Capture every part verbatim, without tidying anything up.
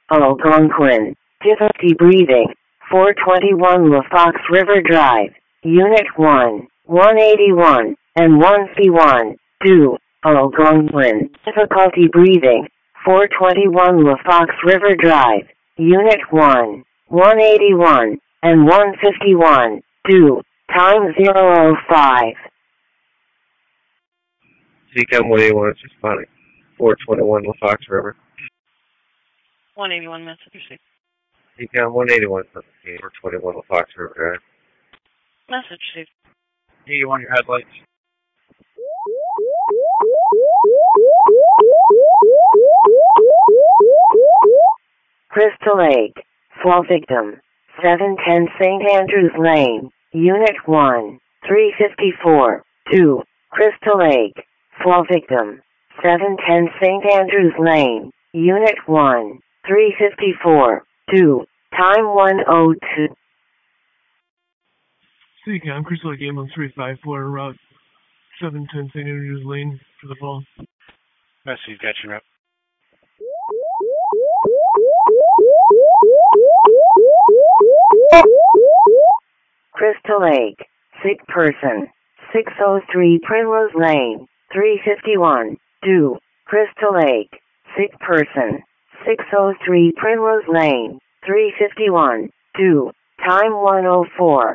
Algonquin. Difficulty breathing. four twenty-one LaFox River Drive. Unit one, one eighty-one, and one fifty-one. two. Algonquin. Difficulty breathing. four twenty-one LaFox River Drive. Unit one, one eighty-one, and one fifty-one. two. Time zero oh five. C CAM one eighty-one, it's responding. four twenty-one LaFox River. one eighty-one, message received. C CAM one eighty-one, four twenty-one LaFox River Drive. Message received. Do you want your headlights? Crystal Lake. Fall victim. seven ten Saint Andrews Lane. Unit one, three fifty-four. two. Crystal Lake. Fall victim. seven ten Saint Andrews Lane. Unit one, three fifty-four. two. Time one oh two. C CAM, Crystal Lake Ambulance three five four, route seven ten Saint Andrews Lane for the fall. Message, got you, rep. Crystal Lake. Sick person. six oh three Primrose Lane. three fifty-one. two. Crystal Lake. Sick person. six oh three Primrose Lane. three fifty-one. two. Time one oh four.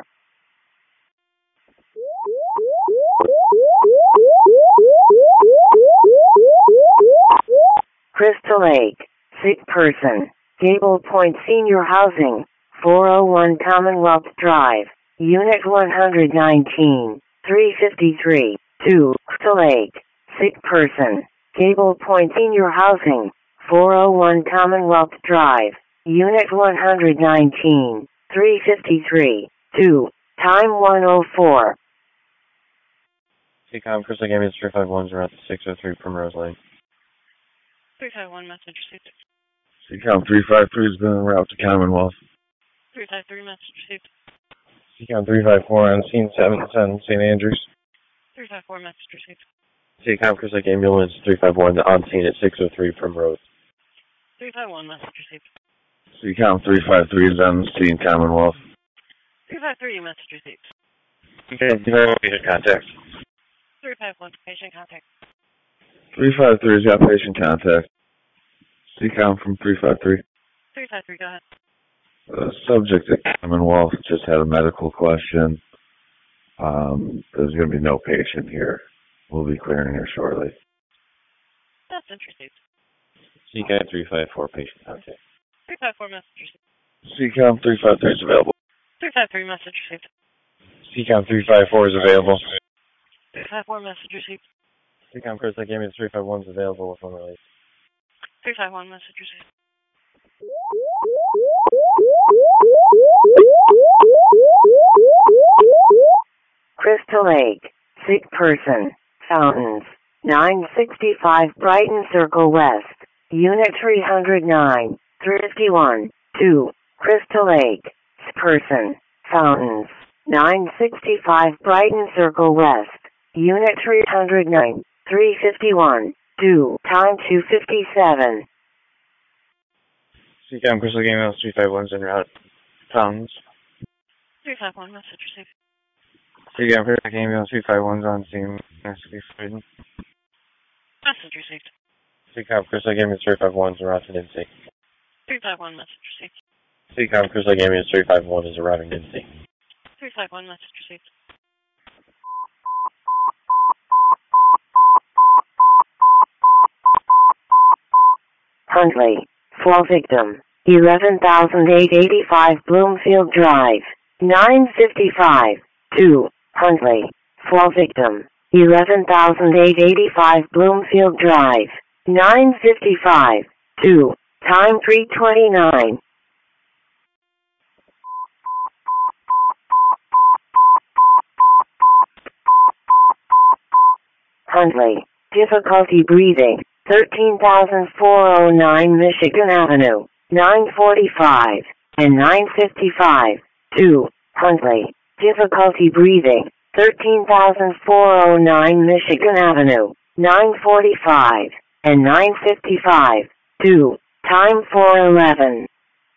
Crystal Lake. Sick person. Gable Point Senior Housing. four oh one Commonwealth Drive. Unit one nineteen. three fifty-three. two. Crystal Lake. Sick person. Gable Point Senior Housing. four oh one Commonwealth Drive. Unit one nineteen. three fifty-three. two. Time one oh four. C CAM, Crystal Lake Ambulance three five one, around six oh three Primrose Lane. three five one, message received. C CAM three five three has been en route to Commonwealth. three five three, message received. C CAM three five four on scene seven ten Saint Andrews. three five four, message received. C CAM, Crystal Lake Ambulance three five one on scene at six oh three Primrose. three five one, message received. C CAM three five three is on scene Commonwealth. three five three, message received. Okay, patient contact. three five one, patient contact. three five three has got patient contact. C CAM from three five three. three five three, go ahead. The subject at Commonwealth just had a medical question. Um, there's going to be no patient here. We'll be clearing her shortly. That's interesting. C CAM three five four, patient contact. three five four, message received. C CAM three five three is available. three five three, message received. C CAM three five four is available. three five four, message received. C CAM Crystal Lake Ambulance three five one is available with one release. three five one, message received. Crystal Lake. Sick person. Fountains. nine sixty-five Brighton Circle West. Unit three oh nine. three fifty-one. two. Crystal Lake. Sick person. Fountains. nine sixty-five Brighton Circle West. Unit three oh nine. three fifty-one. two. Time two fifty-seven. C CAM Crystal Lake Ambulance three five one is en route. Fountains. three five one, message received. C CAM Crystal Lake Ambulance three five one is on scene. Message received. C CAM Crystal Lake Ambulance three five one is en route to N C. three five one, message received. C CAM Crystal Lake Ambulance three five one is arriving to N C. three five one, message received. Huntley. Fall victim. eleven thousand eight hundred eighty-five Bloomfield Drive. nine fifty-five. two. Huntley. Fall victim. eleven thousand eight hundred eighty-five Bloomfield Drive. nine fifty-five. two. Time three twenty-nine. Huntley. Difficulty breathing. thirteen thousand four hundred nine Michigan Avenue. nine forty-five and nine fifty-five. two. Huntley. Difficulty breathing. thirteen thousand four hundred nine Michigan Avenue. nine forty-five and nine fifty-five. two. Time four eleven.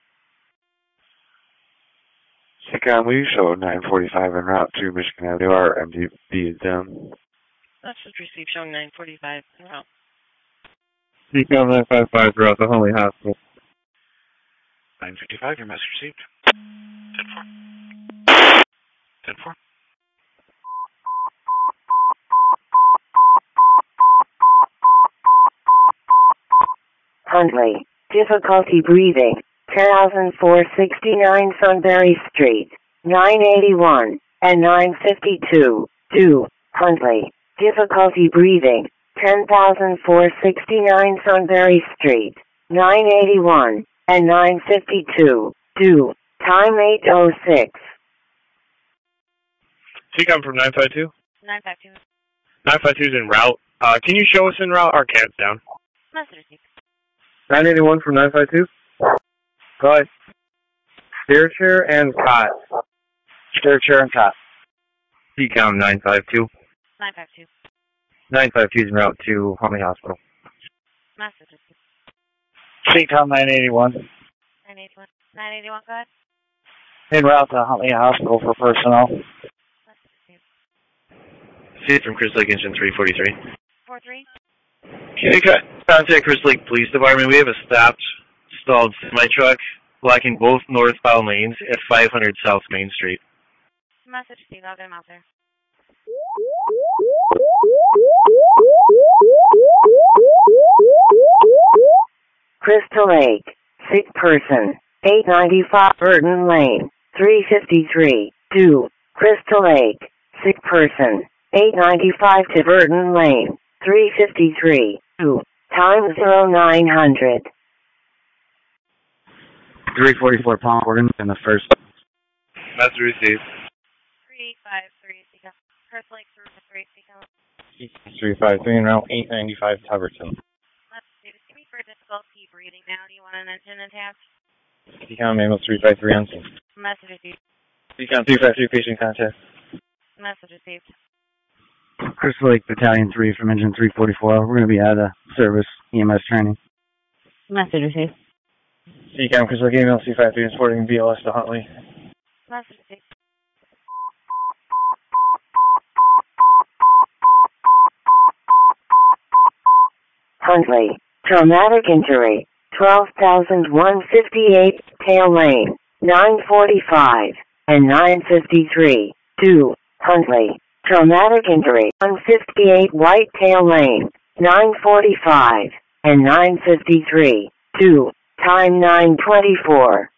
Seacom, will you show nine forty-five en route to Michigan Avenue? Our M D B is down. Message received showing nine forty-five en route. Seacom nine five five throughout the Huntley Hospital. nine fifty-five, your message received. ten four. ten four. Huntley. Difficulty breathing. one thousand four hundred sixty-nine Sunbury Street. nine eighty-one and nine fifty-two. two. Huntley. Difficulty breathing. ten thousand four hundred sixty-nine Sunbury Street. nine eighty-one and nine fifty-two. two. Time eight oh six. Seacom from nine five two. nine five two. nine five two is en route. Uh, can you show us en route? Our cab's down. Message received. nine eighty-one from nine five two. Go ahead. Stair chair and cot. Stair chair and cot. Seacom nine five two. nine five two. nine five two is en route to Huntley Hospital. Message received. Seacom nine eighty-one. nine eighty-one. nine eighty-one, go ahead. En route to Huntley Hospital for personnel. Message received. See from Chris Lake Engine three forty-three. four three. Can you contact Chris Lake Police Department? We have a stopped, stalled semi-truck blocking both northbound lanes at five hundred South Main Street. Message received. I'll get him out there. Crystal Lake. Sick person. eight ninety-five Burton Lane. three fifty-three. two. Crystal Lake. Sick person. eight ninety-five to Burton Lane. three fifty-three. two. Time zero nine hundred. three forty-four Palm Gordon in the first. Message received. three five three. Seacom. Chris Lake three three. Seacom. three five three and route eight ninety-five Tuberton. Message received. Give me for difficulty breathing now. Do you want an engine attached? Seacom ambulance three five three on scene. Message received. Seacom three five three patient contact. Message received. Crystal Lake Battalion three from engine three forty-four. We're going to be out of service E M S training. Message received. Seacom Crystal Lake ambulance three five three transporting B L S to Huntley. Message received. Huntley. Traumatic injury. twelve thousand one hundred fifty-eight Tail Lane. nine forty-five and nine fifty-three. two. Huntley. Traumatic injury. one fifty-eight White Tail Lane. nine forty-five and nine fifty-three. two. Time nine twenty-four.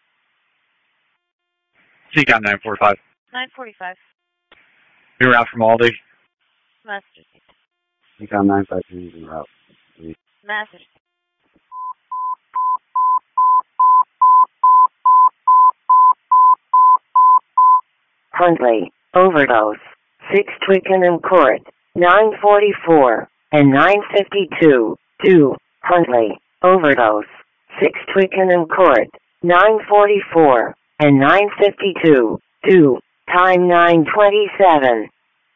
Seacom nine forty-five. nine forty-five. You're out from Aldi. Message received. Seacom nine five three is en route. Message. Huntley. Overdose. six Twickenham Court. nine forty-four and nine fifty-two. two. Huntley. Overdose. six Twickenham Court. nine forty-four and nine fifty-two. two. Time nine twenty-seven.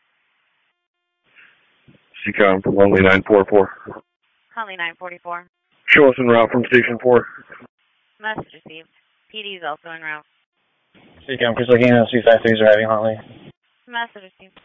Seacom from Huntley nine forty-four. Huntley nine forty-four. Show us en route from Station four. Message received. P D is also en route. Seacom Crystal Lake ambulance three five three is arriving Huntley. Message received.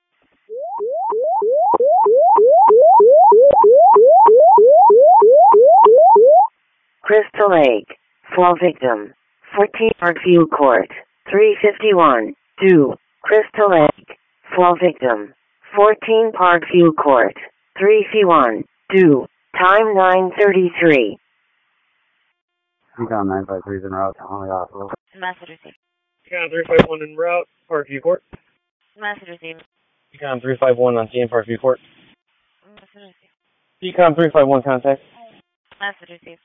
Crystal Lake. Fall victim. fourteen Parkview Court. three fifty-one. two. Crystal Lake. Fall victim. fourteen Parkview Court. three fifty-one. two. Time nine thirty-three. Seacom nine five three is en route to Huntley Hospital. Message received. Seacom three five one en route, Parkview Court. Message received. Seacom three five one on scene, Parkview Court. Message received. Seacom three five one contact. Message received.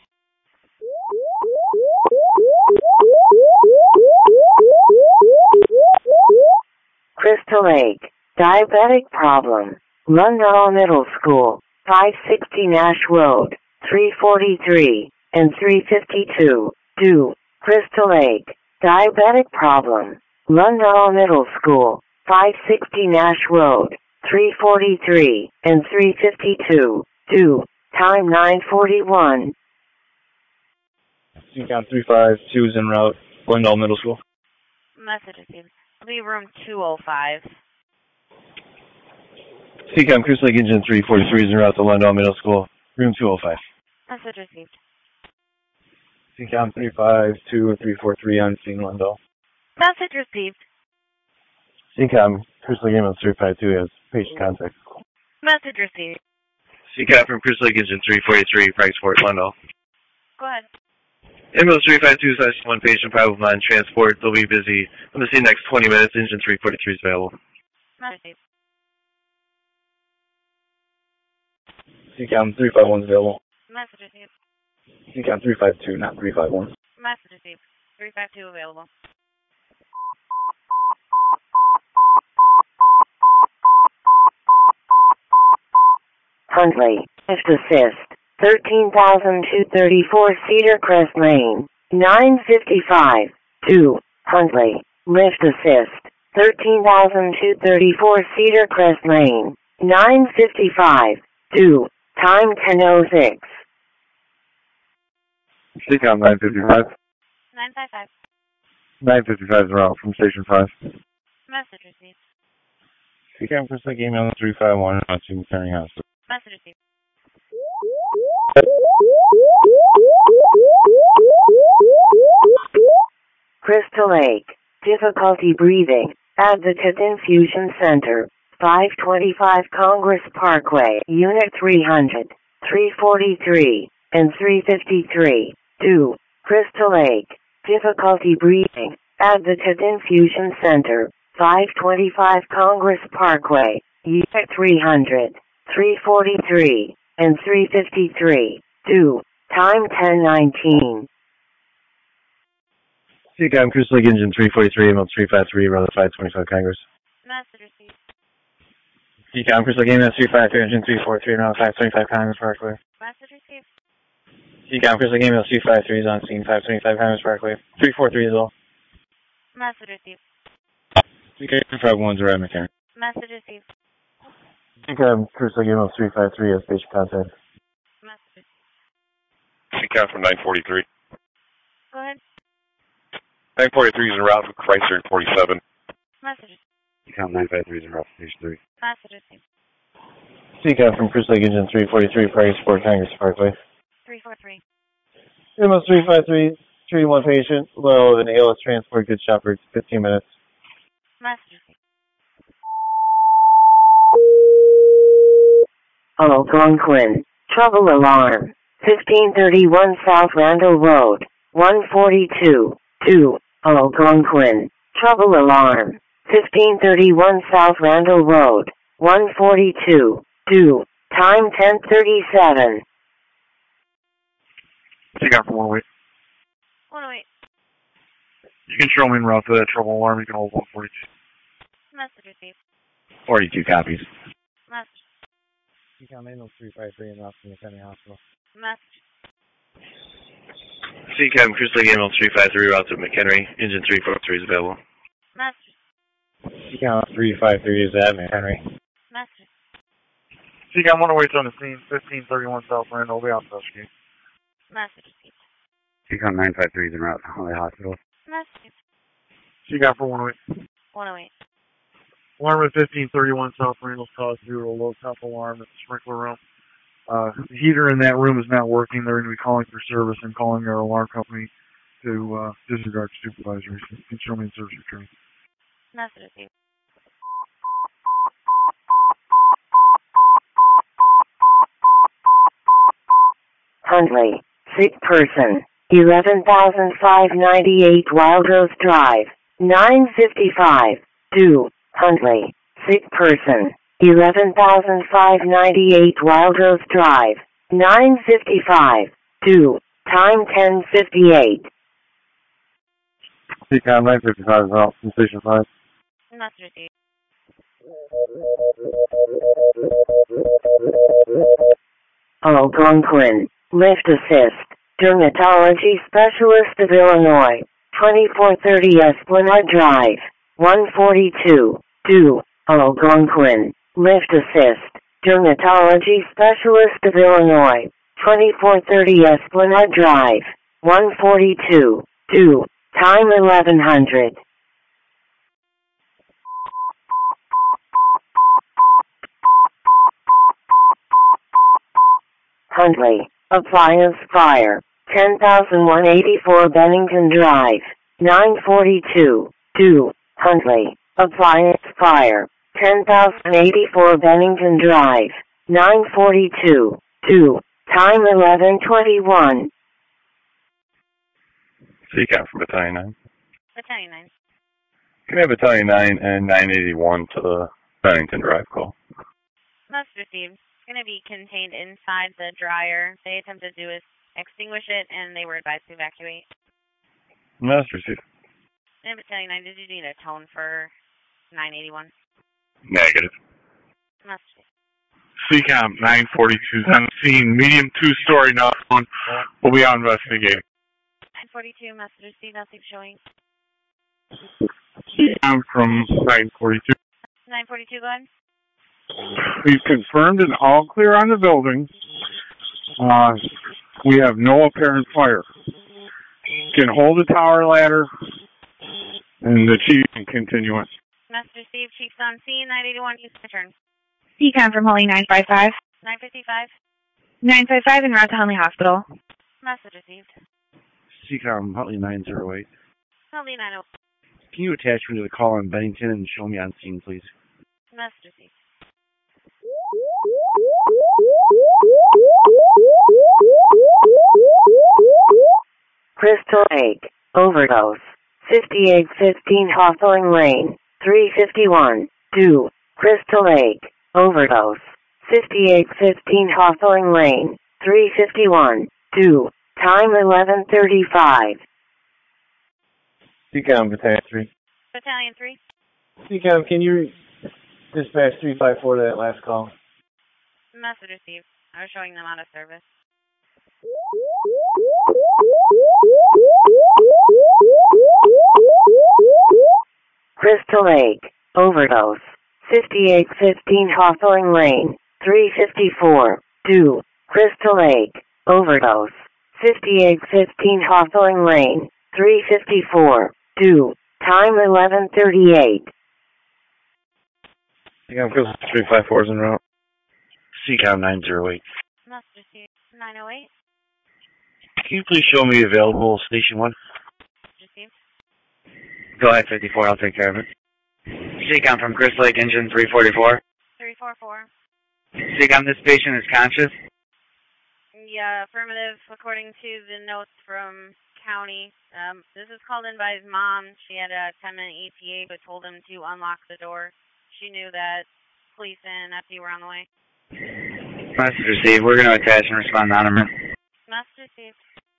Crystal Lake. Diabetic problem. Lundall Middle School. five sixty Nash Road. three forty-three and three fifty-two. two. Crystal Lake. Diabetic problem. Lundall Middle School. five sixty Nash Road. three forty-three and three fifty-two. two. Time nine forty-one. C CAM three five two is en route, Glendale Middle School. Message received. I'll be room two oh five. C CAM Cruise Lake Engine three forty-three is en route to Glendale Middle School, room two oh five. Message received. C CAM three five two three four three on scene Glendale. Message received. C CAM Cruise Lake Ambulance three five two has patient contact. Message received. C CAM from Cruise Lake Engine three forty-three, Franksport, Glendale. Go ahead. Ambulance three five two slash one patient, probable non-transport. They'll be busy. I'm going to see next twenty minutes. Engine three forty-three is available. Message received. C CAM three five one is available. Message received. C CAM three five two, not three five one. Message received. three five two available. Huntley, lift assist, thirteen thousand two hundred thirty-four Cedar Crest Lane, nine fifty-five, two, Huntley, lift assist, thirteen thousand two hundred thirty-four Cedar Crest Lane, nine fifty-five, two, time ten oh six. C CAM nine fifty-five. nine five five. nine fifty-five is route from Station five. Message received. C CAM Cruise Lake Ambulance three five one, not to McHenry Hospital. Message received. Crystal Lake, difficulty breathing, Advocate Infusion Center, five twenty-five Congress Parkway, Unit three hundred, three forty-three, and three fifty-three, two, Crystal Lake, difficulty breathing, Advocate Infusion Center, five twenty-five Congress Parkway, Unit three hundred, three forty-three, and three fifty-three, two, time ten nineteen. C CAM Cruise Lake Engine three forty-three, ambulance three five three, route five twenty-five Congress. Message received. C CAM Cruise Lake Ambulance three five three, engine three forty-three, route five twenty-five Congress Parkway. Message received. C CAM Cruise Lake Ambulance three five three is on scene, five twenty-five Congress Parkway. three forty-three as well. Message received. C CAM three five one is around McHenry. Message received. C CAM Cruise Lake Ambulance three five three has patient contact. Message received. C CAM from nine forty-three. Go ahead. nine forty-three is en route from Chrysler forty-seven. Message received. C CAM nine five three is en route from Station three. Message received. C CAM from Cruise Lake Engine three forty-three, Franksport, Congress Parkway. three four three. Ambulance three five three, treating one patient, low of an A L S transport, good shot for fifteen minutes. Message received. Algonquin, trouble alarm, fifteen thirty-one South Randall Road, one forty-two, two, Algonquin, trouble alarm, fifteen thirty-one South Randall Road, one forty-two, two, time ten thirty-seven. C CAM from one oh eight. one oh eight. You can show me en route to that trouble alarm, you can hold one forty-two. Message received. forty-two copies. Message. C CAM ambulance three five three en route from McHenry Hospital. Message. C CAM Cruise Lake Ambulance three five three, route to McHenry, engine three forty-three is available. Message. C CAM three five three is at McHenry. Message. C CAM one oh eight's on the scene, fifteen thirty-one South Randall, be out to rescue. Message received. C CAM nine five three is en route to Huntley Hospital. Message. C CAM from one oh eight. one oh eight. Alarm at fifteen thirty-one South Randall's caused due to a low temp alarm at the sprinkler room. Uh, the heater in that room is not working. They're going to be calling for service and calling our alarm company to uh, disregard supervisory. You can show me in service return. Message received. Huntley, sick person, eleven thousand five hundred ninety-eight Wild Rose Drive, nine fifty-five, two, Huntley, sick person, eleven thousand five hundred ninety-eight Wild Rose Drive, nine fifty-five, two, time ten fifty-eight. C CAM nine fifty-five is out from Station five. Message received. Algonquin, lift assist, dermatology specialist of Illinois, twenty-four thirty Esplanade Drive, one forty-two, two, Algonquin, lift assist, dermatology specialist of Illinois, twenty-four thirty Esplanade Drive, one forty-two, two. Time eleven hundred. Huntley, Appliance Fire, ten thousand one hundred eighty-four Bennington Drive, nine forty-two, two. Huntley, Appliance Fire, ten thousand eighty-four Bennington Drive, nine forty-two, two. Time eleven twenty-one. C CAM from Battalion nine. Battalion nine. Can I have Battalion nine and nine eighty-one to the Bennington Drive call? Must receive. It's going to be contained inside the dryer. They attempted to extinguish it, and they were advised to evacuate. Must receive. And Battalion nine, did you need a tone for nine eighty-one? Negative. Must receive. C CAM nine forty-two is on the scene. Medium two-story knock on. We'll be on investigating. nine forty-two, must receive. Nothing showing. C CAM from nine forty-two. nine forty-two, go ahead. We've confirmed an all clear on the building. Uh, we have no apparent fire. Can hold the tower ladder, and the chief can continue it. Must receive. Chief's on scene. nine eighty-one, use the turn. C CAM from Huntley nine five five. nine fifty-five. nine five five en route to Huntley Hospital. Message received. C CAM Huntley nine oh eight. Huntley nine oh eight. Can you attach me to the call on Bennington and show me on scene, please? Message received. Crystal Lake, overdose, fifty-eight fifteen Hawthorne Lane, three fifty-one, two. Crystal Lake, overdose, fifty-eight fifteen Hawthorne Lane, three fifty-one, two. Time eleven thirty-five. C CAM, Battalion three. Battalion three. C CAM, can you dispatch three five four to that last call? Message received. I was showing them out of service. Crystal Lake, overdose, fifty-eight fifteen Hawthorne Lane, three fifty-four, two. Crystal Lake, overdose, fifty-eight fifteen Hawthorne Lane, three fifty-four, two. Time eleven thirty-eight. C CAM, three five four is en route. C CAM nine oh eight. Must receive. nine oh eight. Can you please show me available station one? Received. Go ahead, fifty-four, I'll take care of it. C CAM from Crystal Lake, engine three forty-four. three forty-four. C CAM, this patient is conscious? Yeah, affirmative, according to the notes from county. Um, this is called in by his mom. She had a ten minute E T A, but told him to unlock the door. She knew that police and F D were on the way. Message received. We're going to attach and respond on him. Message received.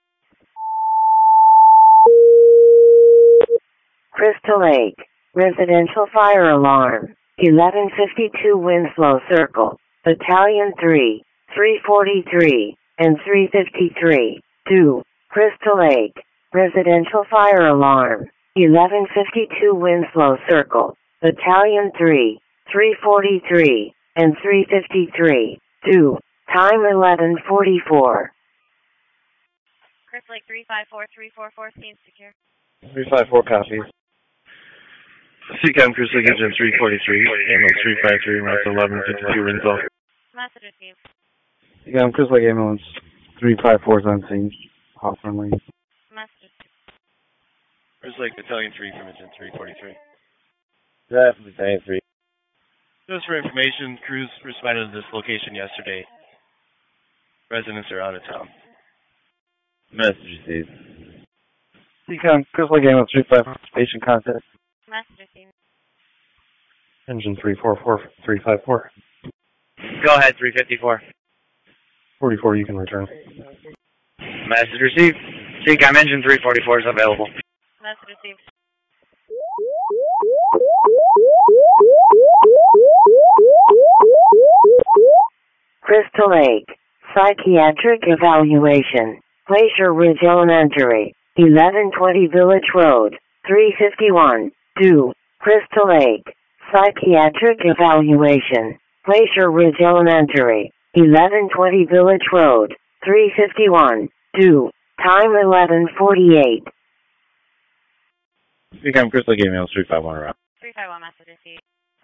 Crystal Lake, residential fire alarm, eleven fifty-two Winslow Circle, Battalion three, three forty-three, and three fifty-three, two. Crystal Lake, residential fire alarm, eleven fifty-two Winslow Circle, Battalion three, three forty-three, and three fifty-three, two. Time eleven forty-four. Crystal Lake three five four, three four four, scene secure. three five four copies. C CAM, Crystal Lake engine three forty-three, ambulance three five three, route eleven fifty-two, Winslow. Message received. C CAM, Crystal Lake ambulance three five four is on scene. Hawthorne Lane. Message received. Crystal Lake Battalion three from engine three forty-three. That's Battalion three. Just for information, crews responded to this location yesterday. Residents are out of town. Message received. C CAM, Crystal Lake ambulance three five four, station contact. Message received. Engine three four four, three five four. Go ahead, three fifty-four. forty-four, you can return. Message received. C CAM, engine three forty-four is available. Message received. Crystal Lake, psychiatric evaluation, Glacier Ridge Elementary, eleven twenty Village Road, three fifty-one, two. Crystal Lake, psychiatric evaluation, Glacier Ridge Elementary, eleven twenty Village Road, three fifty-one, two. Time eleven forty-eight. Become Chris Lake Ambulance three five one around. three five one message received.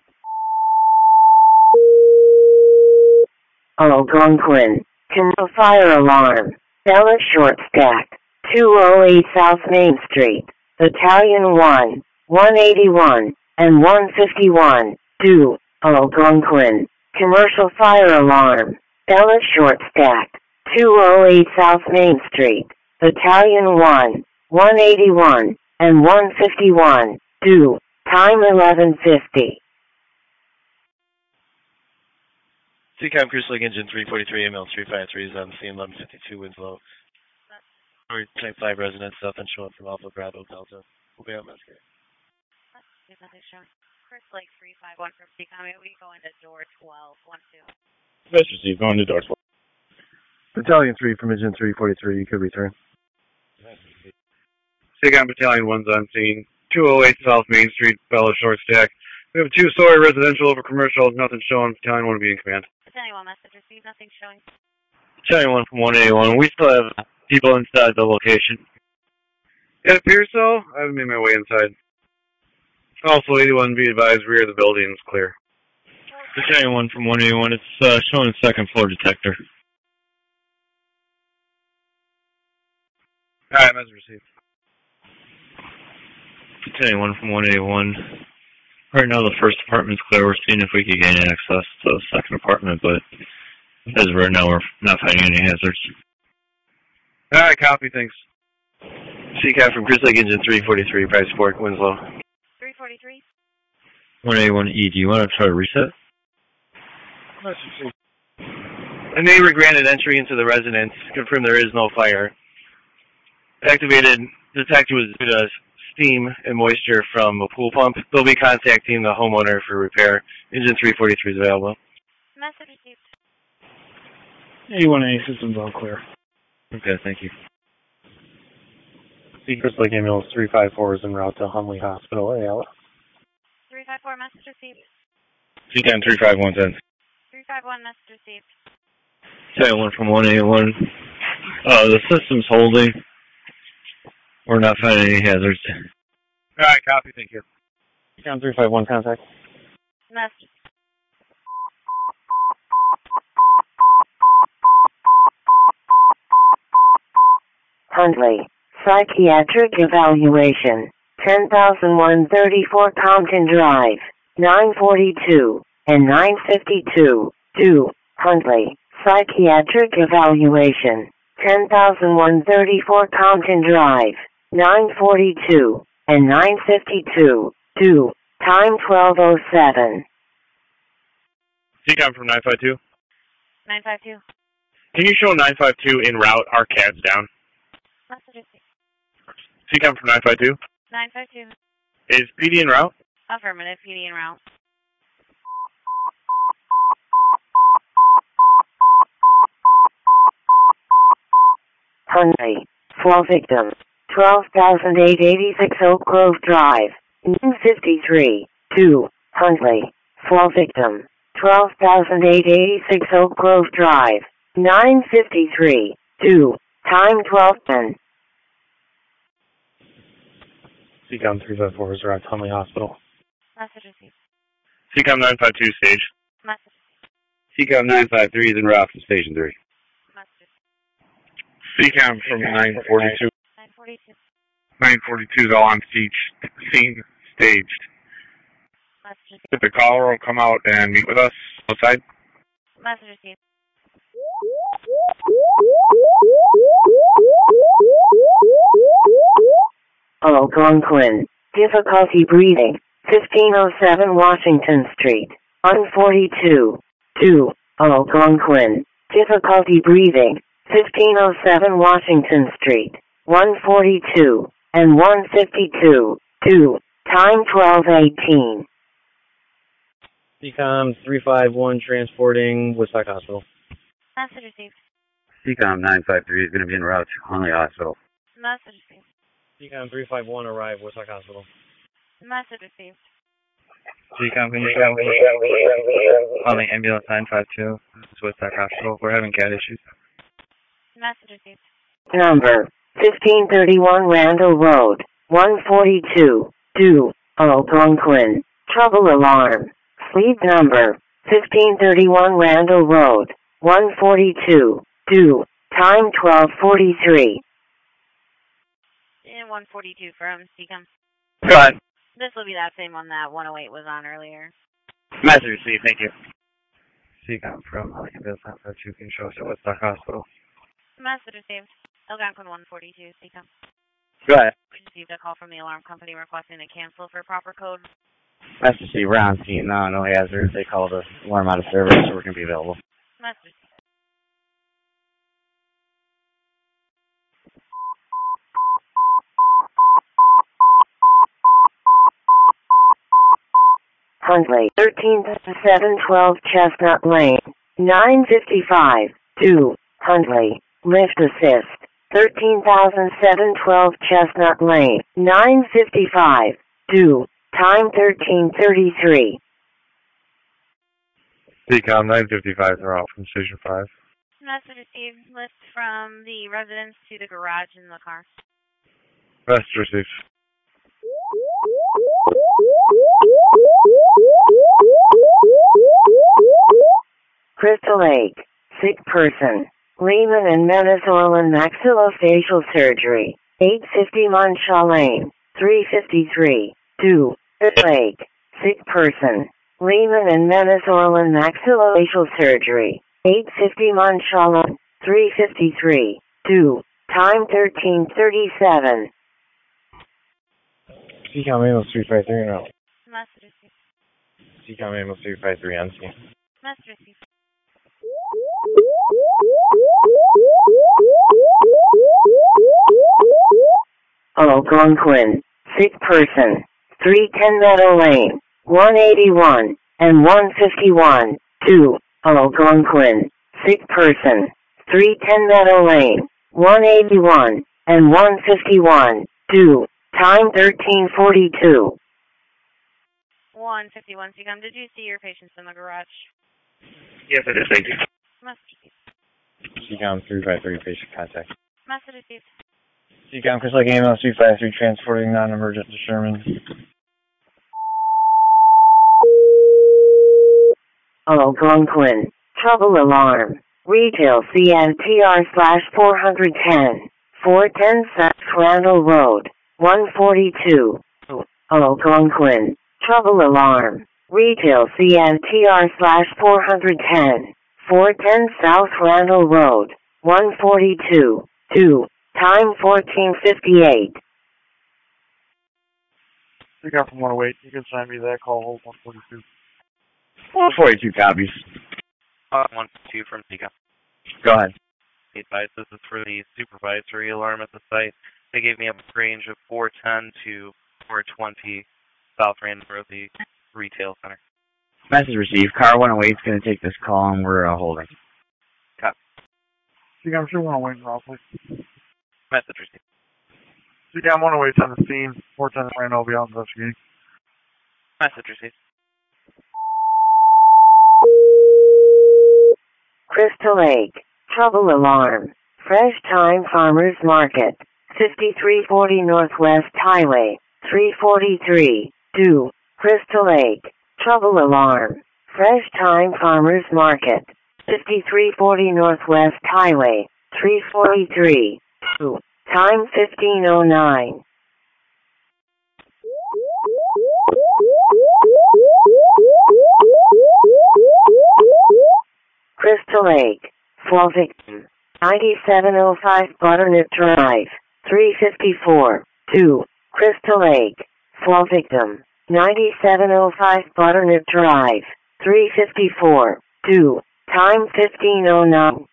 Algonquin. Commercial fire alarm. Bella Short Stack. two oh eight South Main Street. Battalion one, one eighty-one, and one fifty-one. two. Algonquin. Commercial fire alarm. Bella Short Stack. two oh eight South Main Street. Battalion one, one eighty-one, and one fifty-one. two. Time eleven fifty. C COM Cruise Lake Engine three forty-three, ambulance three five three is on the scene, eleven fifty-two, winds low. Type five residents, south and showing from Alpha Bravo Delta. We'll be out, Mesquite. There's nothing showing. Chris Lake three five one from C COM. We go into door twelve, one two. Best received, going to door twelve. Battalion three from Engine three forty-three, you could return. C COM Battalion one's on scene. two oh eight South Main Street, Bella Short Stack. We have a two-story residential over commercial, nothing showing. Battalion one will be in command. Battalion one message received, nothing showing. Battalion one from one eighty-one. We still have people inside the location. It appears so. I haven't made my way inside. Also, eighty-one, be advised, rear of the building is clear. Battalion one from one eighty-one. It's uh, showing a second floor detector. Alright, message received. Battalion one from one eighty-one. Right now the first apartment's clear. We're seeing if we can gain access to the second apartment, but as of right now we're not finding any hazards. Alright, copy, thanks. C COM from Cruise Lake Engine three forty-three, price support, winds low. three forty-three. one eighty-one E, do you want to try to reset? A neighbor granted entry into the residence, confirmed there is no fire. Activated detector was due to steam and moisture from a pool pump. They'll be contacting the homeowner for repair. Engine three forty-three is available. Message received. eighty-one A, systems all clear. Okay, thank you. C Chris Lake Ambulance three five four is en route to Hunley Hospital, A L. three five four message received. C COM three five one ten. three five one message received. Battalion one from one eighty-one. Uh, the system's holding. We're not finding any hazards. Alright, copy, thank you. C COM three five one, contact. Message. Huntley. Psychiatric evaluation. ten thousand one hundred thirty-four Compton Drive. nine forty-two and nine fifty-two. two. Huntley. Psychiatric evaluation. ten thousand one hundred thirty-four Compton Drive. nine forty-two and nine fifty-two. two. Time twelve oh seven. C COM from nine five two. nine five two. Can you show nine five two en route? Our C A D's down. Message received. C COM from nine five two. nine five two. Is P D en route? Affirmative, P D en route. Huntley. Fall victim. twelve thousand eight hundred eighty-six Oak Grove Drive. nine fifty-three. two. Huntley. Fall victim. twelve thousand eight hundred eighty-six Oak Grove Drive. nine fifty-three. two. Time twelve ten. C COM three five four is around Hunley Hospital. Message received. C COM nine five two, stage. Message. C COM nine five three is en route from station three. Message. C COM from nine forty-two. nine forty-two. nine forty-two is all on siege, scene, staged. Message. If the caller will come out and meet with us outside. Message received. Algonquin. Difficulty breathing. fifteen oh seven Washington Street. one forty-two. two. Algonquin. Difficulty breathing. fifteen oh seven Washington Street. one forty-two and one fifty-two. two. Time twelve eighteen. C COM three five one transporting Woodstock Hospital. Message received. C COM nine five three is going to be en route to Hunley Hospital. Message received. C COM three five one arrive Woodstock Hospital. Message received. C COM, can you show me on the ambulance nine five two? It's Woodstock Hospital. We're having cat issues. Message received. Number fifteen thirty-one Randall Road, one forty-two, two, Algonquin. Trouble alarm. Sleep number, fifteen thirty-one Randall Road, one forty-two, two, time twelve forty-three. And one forty-two from C COM. Go ahead. This will be that same one that one oh eight was on earlier. Message received, thank you. C COM from Algonquin, you can show us at Woodstock Hospital. Message received. Algonquin one forty-two, C COM. Go ahead. Received a call from the alarm company requesting to cancel for proper code. Message received, we're on scene now, no hazard. They called the alarm out of service, so we're going to be available. Message. Huntley, thirteen seven twelve Chestnut Lane, nine fifty-five, two, Huntley, lift assist, thirteen thousand seven twelve Chestnut Lane, nine fifty-five, two, time thirteen thirty-three. C COM nine fifty-five, they're out from Station five. Message received. Lift from the residence to the garage in the car. Message received. Crystal Lake, sick person, Lehman and Menace Orland maxillofacial surgery, eight fifty Munshaw Lane, three fifty-three, two, Crystal Lake, sick person, Lehman and Menace Orland maxillofacial surgery, eight fifty Munshaw Lane, three fifty-three, two, time thirteen thirty-seven. C COM ambulance three five three now. Message received. C COM ambulance three five three on scene. Message received. Algonquin, sick person, three ten Meadow Lane, one eighty-one, and one fifty-one, two, Algonquin, sick person, three ten Meadow Lane, one eighty-one, and one fifty-one, two, time thirteen forty-two. one fifty-one, C COM. Did you see your patients in the garage? Yes, I did, thank you. Message received. C COM three five three, patient contact. Message received. C COM Crystal Lake ambulance three five three, transporting non-emergent to Sherman. Algonquin, trouble alarm, retail C N T R slash four ten, four ten South Randall Road, one forty-two, Algonquin, trouble alarm, retail C N T R slash four ten, four ten South Randall Road, one forty-two, two, time fourteen fifty-eight. C COM from one oh eight, you can send me that call, hold one forty-two. one forty-two copies. Uh, one two from C COM. Go ahead. Advice, this is for the supervisory alarm at the site. They gave me a range of four ten to four twenty South Randall Road, the retail center. Message received. Car one oh eight is going to take this call, and we're uh, holding. Copy. C COM sure one oh eight, roughly. Message received. C COM one oh eight's on the scene. four ten Randall will be out investigating. Message received. Crystal Lake, trouble alarm, Fresh Time Farmers Market, fifty-three forty Northwest Highway, three forty-three, two, Crystal Lake, trouble alarm, Fresh Time Farmers Market, fifty-three forty Northwest Highway, three forty-three, two, time fifteen oh nine. Crystal Lake, fall victim, ninety-seven oh five Butternut Drive, three fifty-four, two, Crystal Lake, fall victim, ninety-seven oh five Butternut Drive, three fifty-four, two, time fifteen oh nine.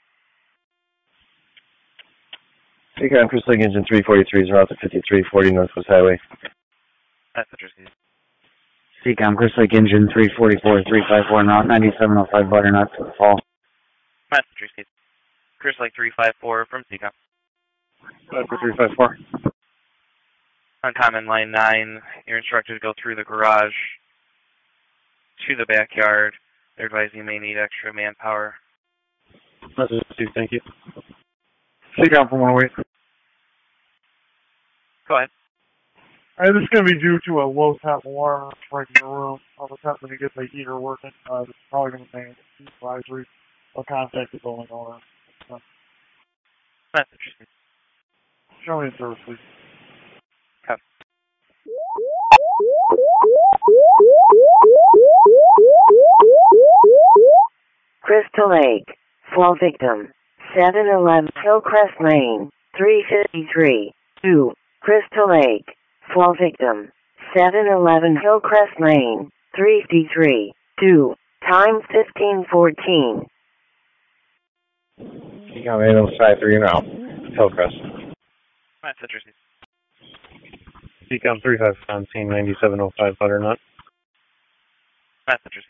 C COM Crystal Lake engine three forty-three is route to fifty-three forty Northwest Highway. Message received. C COM Crystal Lake engine three forty-four, three five four, route ninety-seven oh five Butternut to the fall. Message received. Crystal Lake three five four from C COM. three five four. Uncommon line nine, you're instructed to go through the garage to the backyard. They're advising you may need extra manpower. Message received, thank you. C COM from one oh eight. Go ahead. Uh, this is going to be due to a low top alarm right in the room. All the time when you get the heater working, uh, it's probably going to make an advisory or contact the building owner. So, That's interesting. show me the service, please. Okay. Crystal Lake. Fall victim. seven eleven Hillcrest Lane. three fifty-three. two. Crystal Lake. Fall victim. seven eleven Hillcrest Lane. three fifty-three. two. Time fifteen fourteen. You got eight oh five three now. Hillcrest. That's interesting. C COM three five on scene ninety-seven oh five Butternut. That's interesting.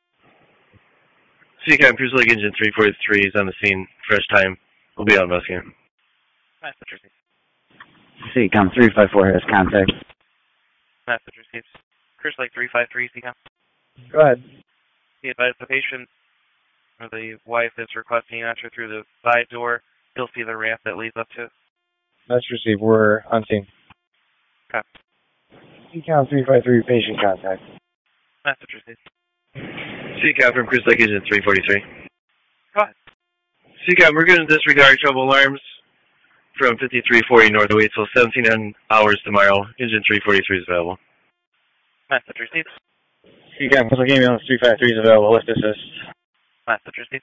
C COM Cruise Lake Engine three forty-three is on the scene. Fresh time. We'll be out investigating. That's interesting. C COM three five four has contact. That's interesting. Cruise Lake three five three, C COM. Go ahead. Be advised the patient or the wife is requesting entry through the side door. You'll see the ramp that leads up to it. That's received. We're on scene. Okay. C COM three five three, patient contact. That's interesting. C COM from Cruise Lake Engine three forty-three. Go ahead. C COM, we're going to disregard trouble alarms from fifty-three forty North. Wait till seventeen hours tomorrow. Engine three forty-three is available. That's interesting. C COM, Cruise Lake Ambulance three five three is available. Lift assist. That's interesting.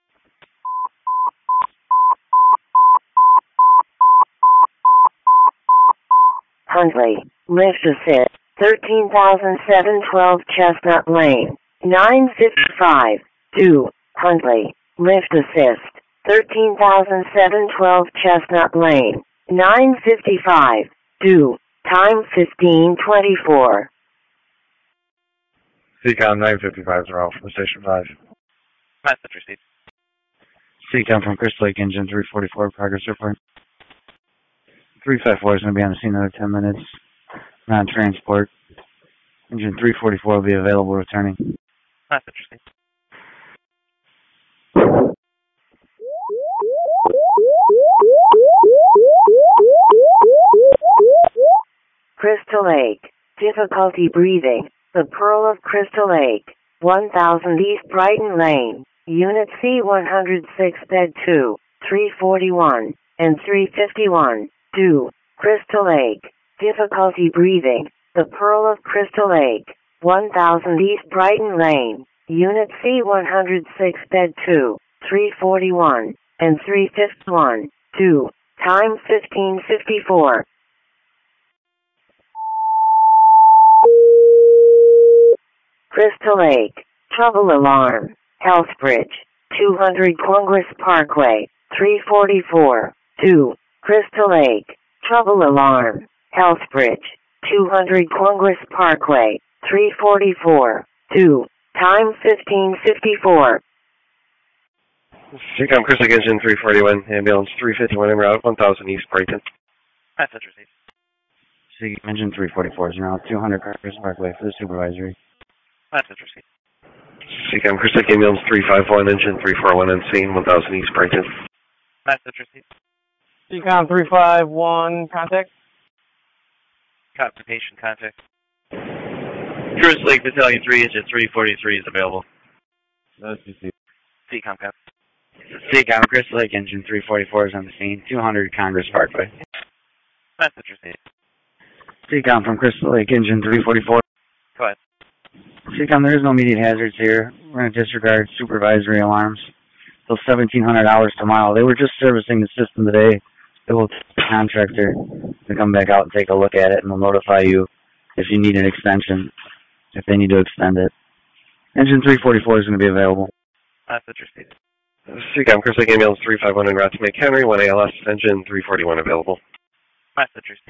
Huntley. Lift assist. thirteen thousand seven hundred twelve Chestnut Lane. nine fifty-five. two. Huntley. Lift assist. thirteen thousand seven hundred twelve Chestnut Lane. nine fifty-five. two. Time fifteen twenty-four. C COM nine fifty-five is around from Station five. That's interesting. C COM from Crystal Lake Engine three forty-four, progress report. three five four is going to be on the scene in another ten minutes. Non-transport. Engine three forty-four will be available returning. That's interesting. Crystal Lake. Difficulty breathing. The Pearl of Crystal Lake. one thousand East Brighton Lane. Unit C one oh six Bed two. three forty-one. And three fifty-one. two. Crystal Lake. Difficulty breathing. The Pearl of Crystal Lake. one thousand East Brighton Lane. Unit C one oh six Bed two. three forty-one. And three fifty-one. two. Time fifteen fifty-four. Crystal Lake. Trouble alarm. Healthbridge. two hundred Congress Parkway. three forty-four. two. Crystal Lake. Trouble alarm. Healthbridge. two hundred Congress Parkway. three forty-four. two. Time fifteen fifty-four. C COM Cruise Lake Engine three forty-one, ambulance three fifty-one en route, one thousand East Brighton. That's interesting. C COM Engine three forty-four is now two hundred Congress Parkway for the supervisory. That's interesting. C COM Cruise Lake Ambulance three fifty-one, engine three forty-one on scene, one thousand East Brighton. That's interesting. C COM three five one, contact. Copy, patient contact. Cruise Lake Battalion three, engine three forty-three is available. That's received. C COM, copy. C COM Crystal Lake Engine three forty-four is on the scene, two hundred Congress Parkway. That's interesting. C COM from Crystal Lake Engine three forty-four. Go ahead. C COM, there is no immediate hazards here. We're going to disregard supervisory alarms till seventeen hundred hours tomorrow. They were just servicing the system today. They will take the contractor to come back out and take a look at it, and we'll notify you if you need an extension, if they need to extend it. Engine three forty-four is going to be available. That's interesting. C COM Cruise Lake Ambulance three fifty-one en route to McHenry, one A L S, engine three forty-one available. That's interesting.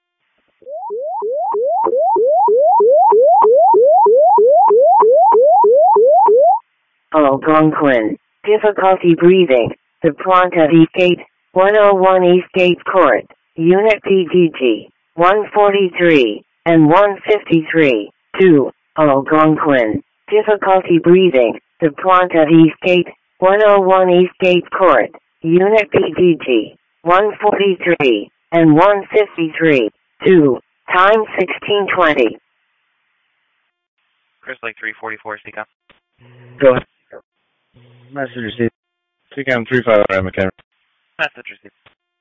Algonquin. Difficulty breathing. The Planta East Gate. one oh one East Gate Court. Unit P G G. one forty-three. And one fifty-three. two. Algonquin. Difficulty breathing. The Planta East Gate. one oh one East Gate Court. Unit P G G. one forty-three. and one fifty-three. two. Time sixteen twenty. Crystal Lake three forty-four, C COM. Go ahead. Message received. C COM three five zero, McHenry. Message received.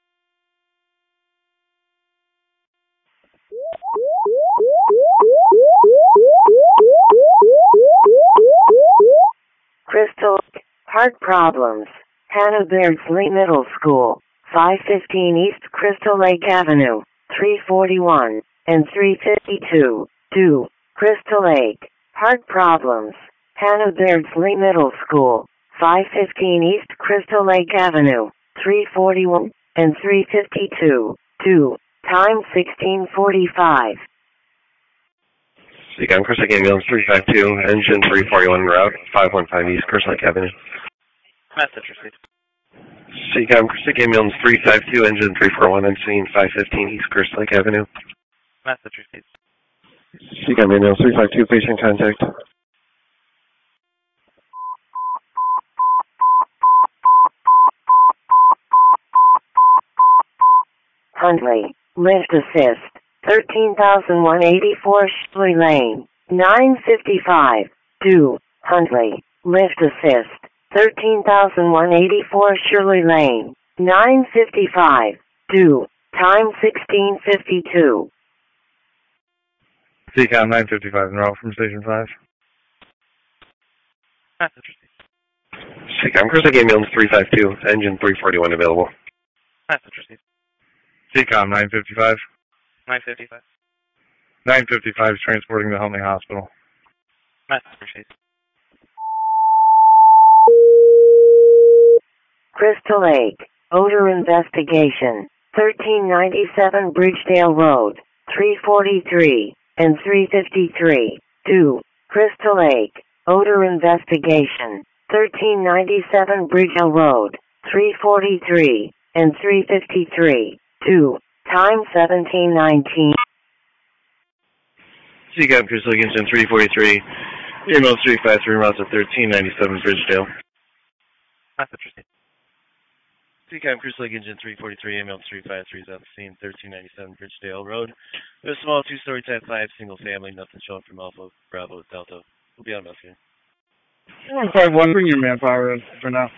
Crystal, heart problems. Hannah Beardsley Middle School, five fifteen East Crystal Lake Avenue, three forty-one, and three fifty-two. two. Crystal Lake, heart problems. Hannah Beardsley Middle School, five fifteen East Crystal Lake Avenue, three forty-one, and three fifty-two. two. Time sixteen forty-five. C COM Crystal Lake Ambulance three five two, engine three forty-one, route five one five East Crystal Lake Avenue. Message received. C COM Crystal Lake Ambulance three five two, engine three forty-one, on scene five fifteen East Crystal Lake Avenue. Message received. C COM Ambulance three five two, patient contact. Huntley, lift assist, thirteen thousand one hundred eighty-four Shirley Lane, nine fifty-five. two. Huntley, lift assist, thirteen thousand one hundred eighty-four Shirley Lane, nine fifty-five. two. Time sixteen fifty-two. C COM nine fifty-five en route from Station five. Message received. C COM Crystal Lake Ambulance three five two, engine three forty-one available. Message received. C COM nine fifty-five. nine fifty-five. nine fifty-five is transporting to Huntley Hospital. Message received. Crystal Lake, odor investigation, thirteen ninety-seven Bridgedale Road, three forty-three, and three fifty-three. two. Crystal Lake, odor investigation, thirteen ninety-seven Bridgedale Road, three forty-three, and three fifty-three. two. Time seventeen nineteen. C COM Crystal Lake engine three forty-three, ambulance three five three, routes to thirteen ninety-seven Bridgedale. Message received. C COM Crystal Lake engine three forty-three, ambulance three five three is on the scene, thirteen ninety-seven Bridgedale Road. There's a small two-story type five, single family, nothing showing from Alpha, Bravo, Delta. We'll be on enough here. five one, bring your manpower in for now.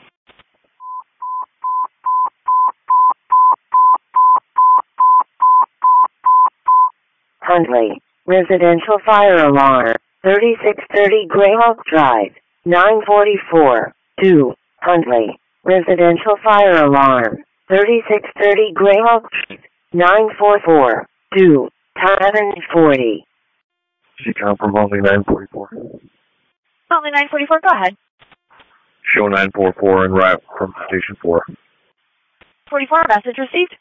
Huntley, residential fire alarm, thirty-six thirty Greyhawk Drive, nine forty-four. two. Huntley, residential fire alarm, thirty-six thirty Greyhawk Drive, nine forty-four. two. Time forty. C COM from Huntley nine forty-four. Huntley nine forty-four, go ahead. Show nine forty-four en route from Station four. forty-four, message received.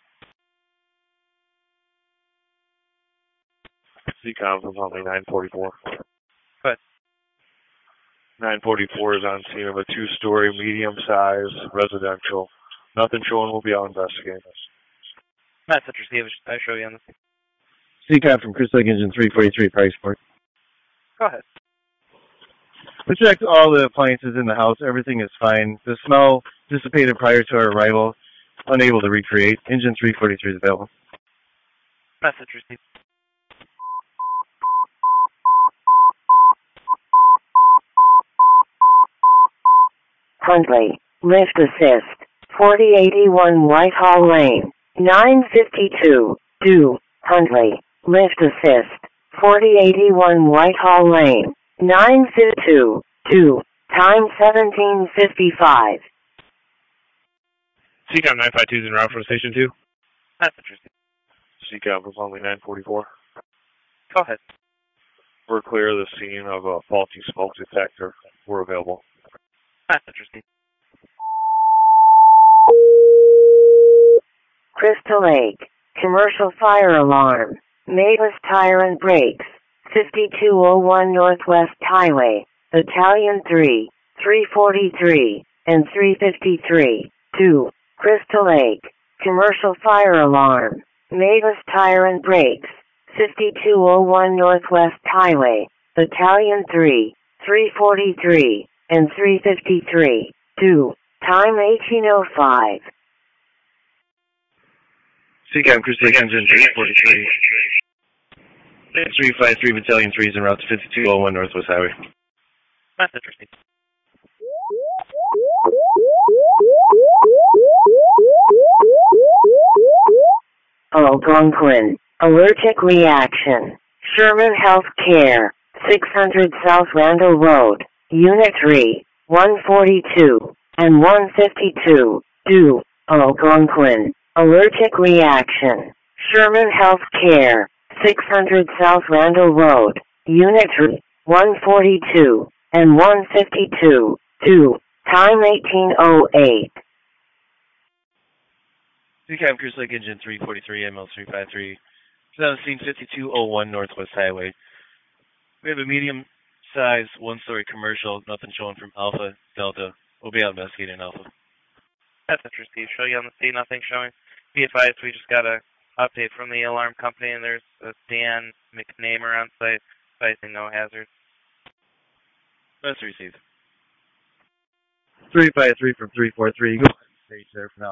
C COM from Huntley nine forty-four. Good. nine forty-four is on scene of a two-story, medium-size residential. Nothing showing. We'll be out investigating this. Message received. I show you on the scene. C COM from Crystal Lake engine three forty-three, Priceport. Go ahead. We checked all the appliances in the house. Everything is fine. The smell dissipated prior to our arrival. Unable to recreate. Engine three forty-three is available. Message received. Huntley, lift assist, forty eighty-one Whitehall Lane, nine fifty-two. two. Huntley, lift assist, forty eighty-one Whitehall Lane, nine fifty-two. two. Time seventeen fifty-five. C COM nine five two is en route from Station two. Message received. C COM from Huntley nine forty-four. Go ahead. We're clear of the scene of a faulty smoke detector. We're available. Message received. Crystal Lake, commercial fire alarm, Mavis Tire and Brakes, fifty-two oh one Northwest Highway, Battalion three, three forty-three, and three fifty-three. two. Crystal Lake, commercial fire alarm, Mavis Tire and Brakes, fifty-two oh one Northwest Highway, Battalion three, three forty-three, and three fifty-three. two. Time eighteen oh five. C CAM Cruise Lake Engine three forty-three. three five three Battalion three is en route to fifty-two oh one Northwest Highway. Message received. Algonquin. Allergic reaction. Sherman Healthcare. six hundred South Randall Road. Unit three. one forty-two. And one fifty-two. Do. Algonquin. Allergic reaction. Sherman Healthcare. six hundred South Randall Road. Unit three. one forty-two. And one fifty-two. Do. Time eighteen oh eight. C CAM Cruise Lake Engine three forty-three, M L three five three. It's on the scene fifty-two oh one Northwest Highway. We have a medium-sized, one-story commercial. Nothing showing from Alpha, Delta. We'll be out investigating Alpha. Message received. Show you on the scene. Nothing showing. Be advised, we just got a update from the alarm company, and there's a Dan McNamer on site, citing no hazards. Message received. three five three from three four three. Go ahead and stage there for now.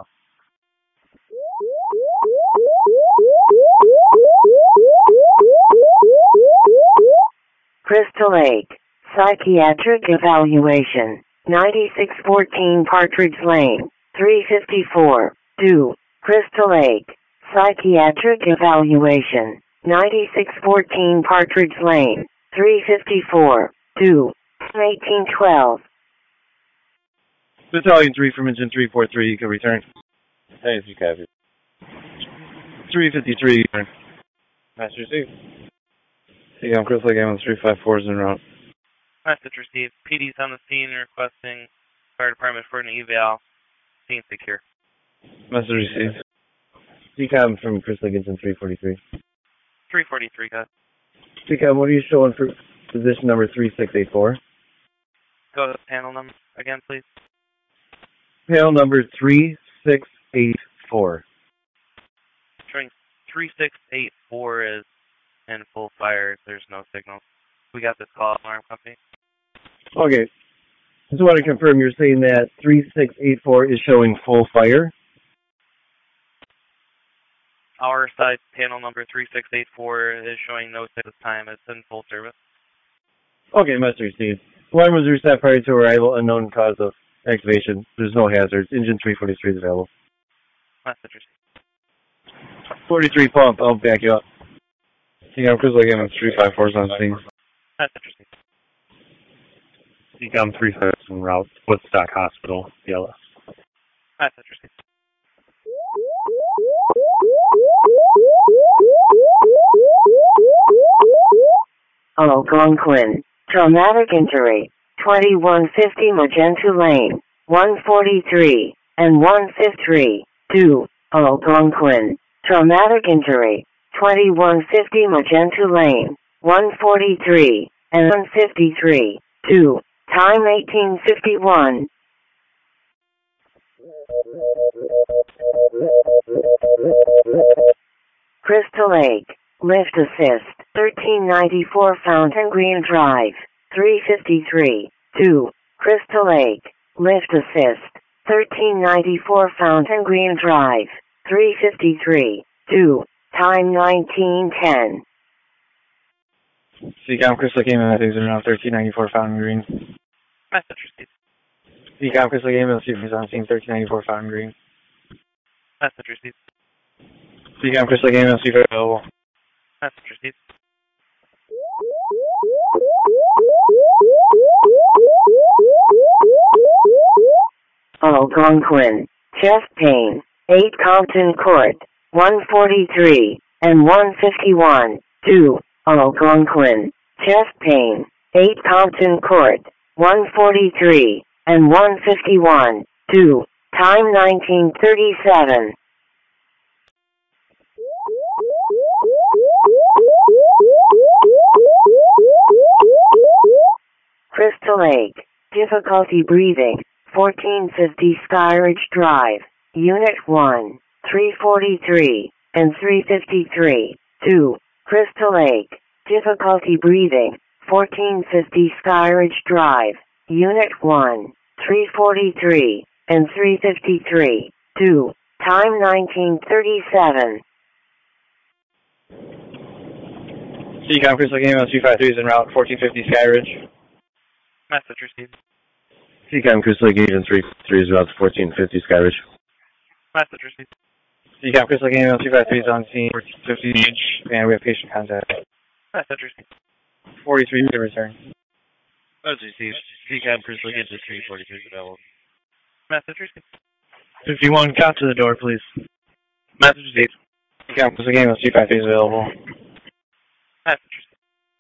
Crystal Lake. Psychiatric evaluation. ninety-six fourteen Partridge Lane. three fifty-four. Do. Crystal Lake. Psychiatric evaluation. ninety-six fourteen Partridge Lane. three fifty-four. Do. eighteen twelve. Battalion three from Engine three forty-three, you can return. Thanks, you copy. three fifty-three, return. Master received. C CAM Crystal Lake Ambulance three five four is en route. Message received. P D's on the scene requesting fire department for an eval. Scene secure. Message received. C CAM from Crystal Lake Engine three forty-three. three forty-three, go ahead. C CAM, what are you showing for position number three six eight four? Go to the panel number again, please. Panel number three six eight four. Showing three six eight four is in full fire. There's no signals. We got this call, alarm company. Okay. Just want to confirm you're saying that three six eight four is showing full fire? Our side panel number three six eight four is showing no signals this time. It's in full service. Okay, message received. Alarm was reset prior to arrival, unknown cause of activation. There's no hazards. Engine three forty-three is available. Message received. forty-three pump, I'll back you up. C CAM Crystal Lake Ambulance three five four is on scene. Message received. C CAM three five is en route, Woodstock Hospital, B L S. Message received. Algonquin. Traumatic injury. twenty-one fifty Magenta Lane. one forty-three. And one fifty-three. Do. Algonquin. Traumatic injury. twenty-one fifty Magenta Lane. one forty-three. And one fifty-three. Do. Time eighteen fifty-one. Crystal Lake. Lift assist. thirteen ninety-four Fountain Green Drive. three fifty-three. Do. Crystal Lake. Lift assist. thirteen ninety-four Fountain Green Drive. three fifty-three. Do. Time nineteen ten. C CAM Crystal Lake Ambulance is around thirteen ninety-four Fountain Green. Message received. C CAM Crystal Lake Ambulance is on scene thirteen ninety-four Fountain Green. Message received. C CAM Crystal Lake Ambulance is available. Message received. Algonquin. Chest pain. eight Compton Court. one forty-three. And one fifty-one. Do. Algonquin. Chest pain. eight Compton Court. one forty-three. And one fifty-one. Do. Time nineteen thirty-seven. Crystal Lake. Difficulty breathing. fourteen fifty Skyridge Drive. Unit one. three forty-three. And three fifty-three. Two. Crystal Lake. Difficulty breathing. fourteen fifty Skyridge Drive. Unit one. three forty-three. And three fifty-three. Two. Time nineteen thirty-seven. Seacom Crystal Game on two five three is en route, fourteen fifty Skyridge. Message received. Seacom Crystal Game on three three is en route to fourteen fifty Skyridge. Message received. Seacom Crystal Game on two five three is on scene, fourteen fifty H, and we have patient contact. Message received. forty-three to return. Message received. Seacom Crystal Game to three forty-three is available. Message received. fifty-one, count to the door, please. Message received. Seacom Crystal Game on two five three is available. Message received.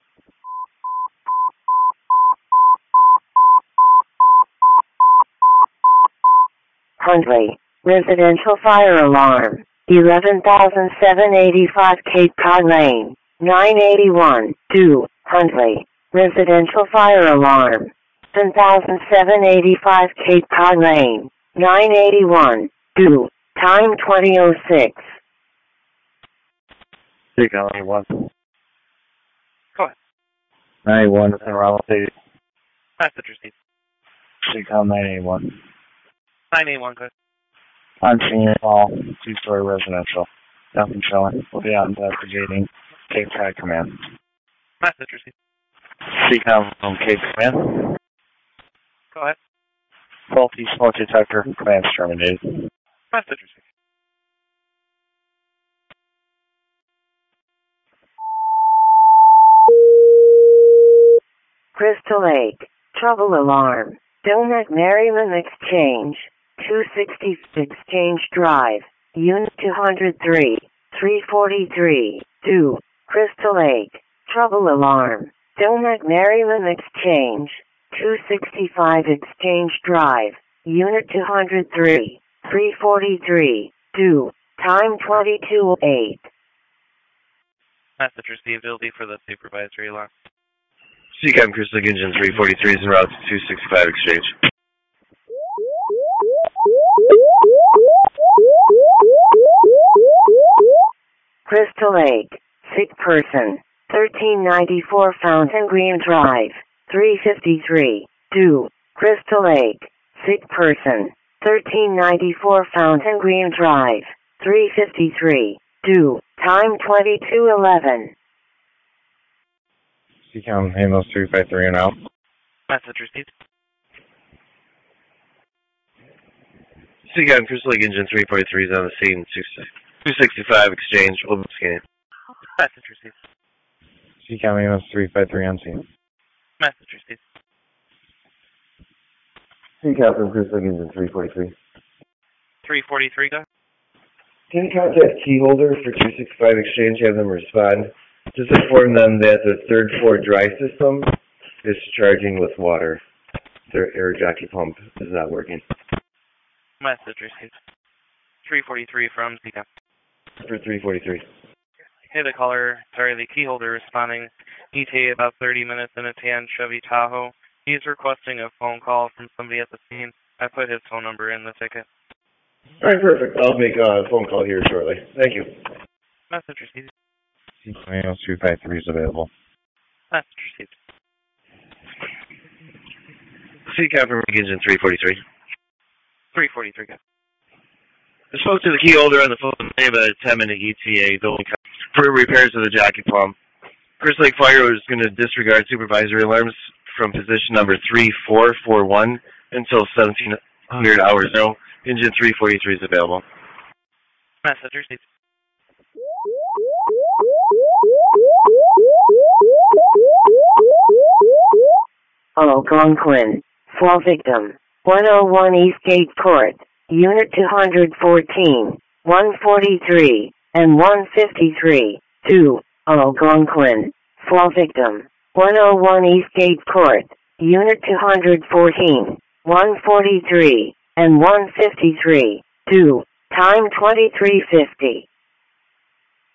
Huntley, residential fire alarm, eleven thousand seven hundred eighty-five Cape Cod Lane, nine eighty-one, two, Huntley, residential fire alarm, ten thousand seven hundred eighty-five Cape Cod Lane, nine eighty-one, two, time twenty oh six. Seacom eighty-one. Go ahead. nine eighty-one, en route to Message received. Seacom nine eighty-one. nine eight one, go ahead. On scene, all two-story residential. Nothing showing. We'll be out investigating. Cape Cod Command. Message received. Seacom from Cape Command. Go ahead. Faulty smoke detector. Command terminated. Message received. Crystal Lake, trouble alarm, Donut Merriman Exchange, two sixty Exchange Drive, Unit two oh three, three forty-three, two, Crystal Lake, trouble alarm, Donut Merriman Exchange, two sixty-five Exchange Drive, Unit two oh three, three forty-three, two, time twenty-two oh eight. Message received. It'll be for the supervisory alarm. Seacom Crystal Engine three forty-three is en route to two sixty-five Exchange. Crystal Lake, sick person, thirteen ninety-four Fountain Green Drive, three fifty-three, two, Crystal Lake, sick person, thirteen ninety-four Fountain Green Drive, three fifty-three, two, time twenty-two eleven. Seacom ambulance three five three and out. Message received. Seacom Crystal Engine three forty-three is on the scene, two sixty-five Exchange, open scanning. Message received. Seacom ambulance three five three on scene. Message received. Seacom from Crystal Engine three forty-three. three forty-three, go ahead. Can you contact key holder for two sixty-five Exchange, have them respond? Just inform them that the third floor dry system is charging with water. Their air jockey pump is not working. Message received. three forty-three from Seacom. For three forty-three. Hey, the caller, sorry, the key holder responding. E T A about thirty minutes in a tan Chevy Tahoe. He's requesting a phone call from somebody at the scene. I put his phone number in the ticket. All right, perfect. I'll make a phone call here shortly. Thank you. Message received. Seacom two five three is available. Message received. Seacom from Engine three forty-three. three forty-three, go ahead. I spoke to the key holder on the phone. They have a ten minute E T A for repairs to the jockey pump. Crystal Lake Fire is going to disregard supervisory alarms from position number three four four one until seventeen hundred hours zero. Engine three forty-three is available. Message received. Algonquin, fall victim, one oh one Eastgate Court, Unit two fourteen, one forty-three, and one fifty-three, two, Algonquin, fall victim, one oh one Eastgate Court, Unit two fourteen, one forty-three, and one fifty-three, two, time twenty-three fifty.